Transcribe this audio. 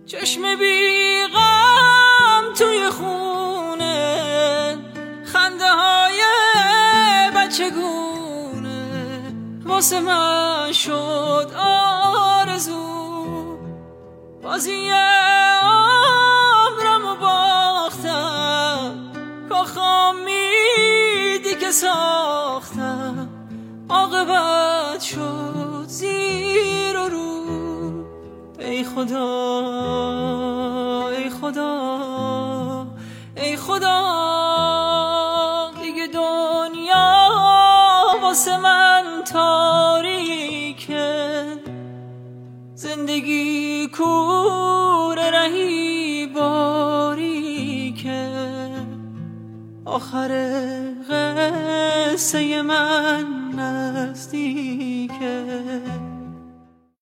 چشم بیغم توی خونه، خنده های بچگونه واسه من شد آرزو. بازی عمرمو باختم، کاخام میدی که ساختم، عاقبت شد زیر و رو. ای خدا ای خدا ای خدا، دیگه دنیا واسه من تاریکه، زندگی کوره رهی باریکه، آخر قصه من نزدیک.